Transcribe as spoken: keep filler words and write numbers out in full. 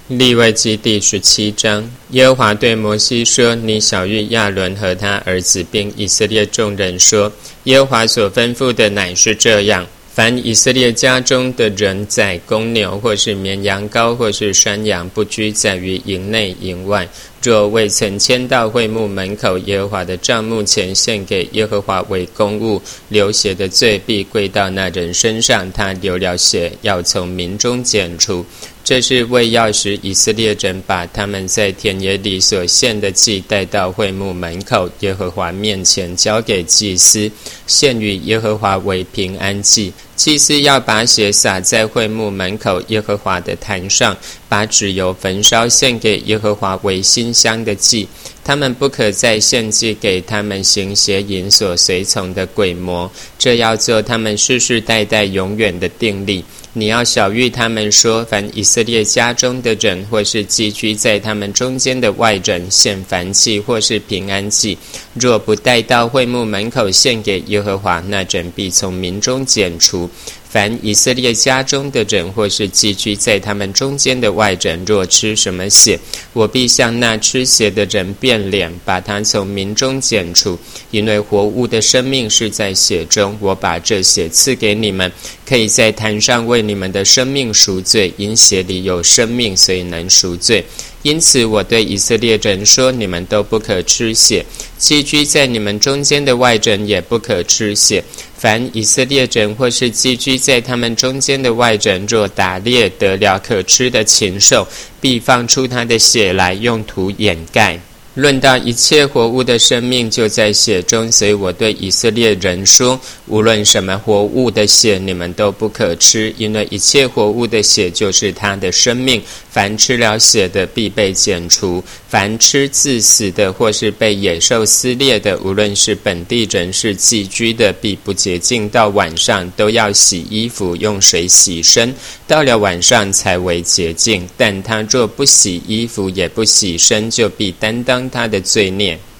利未记第十七章，耶和华对摩西说：你晓谕亚伦和他儿子并以色列众人说，耶和华所吩咐的乃是这样：凡以色列家中的人宰公牛或是绵羊羔或是山羊，不拘在于营内营外，若未曾迁到会幕门口耶和华的帐幕前献给耶和华为公物，流血的罪必归到那人身上，他流了血要从民中剪除。这是为要使以色列人把他们在田野里所献的祭带到会幕门口耶和华面前，交给祭司，献与耶和华为平安祭。祭司要把血洒在会幕门口耶和华的坛上，把脂油焚烧，献给耶和华为馨香的祭。他们不可再献祭给他们行邪淫所随从的鬼魔，这要做他们世世代代永远的定例。你要晓谕他们说，凡以色列家中的人，或是寄居在他们中间的外人，献燔祭或是平安祭，若不带到会幕门口献给耶和华，那人必从民中剪除。凡以色列家中的人，或是寄居在他们中间的外人，若吃什么血，我必向那吃血的人变脸，把他从民中剪除。因为活物的生命是在血中，我把这血赐给你们，可以在坛上为你们的生命赎罪，因血里有生命，所以能赎罪。因此我对以色列人说，你们都不可吃血，寄居在你们中间的外人也不可吃血。凡以色列人或是寄居在他们中间的外人，若打猎得了可吃的禽兽，必放出他的血来，用土掩盖。论到一切活物的生命就在血中，所以我对以色列人说，无论什么活物的血，你们都不可吃，因为一切活物的血就是他的生命。凡吃了血的，必被剪除；凡吃自死的，或是被野兽撕裂的，无论是本地人是寄居的，必不洁净，到晚上都要洗衣服，用水洗身，到了晚上才为洁净。但他若不洗衣服也不洗身，就必担当他的罪孽。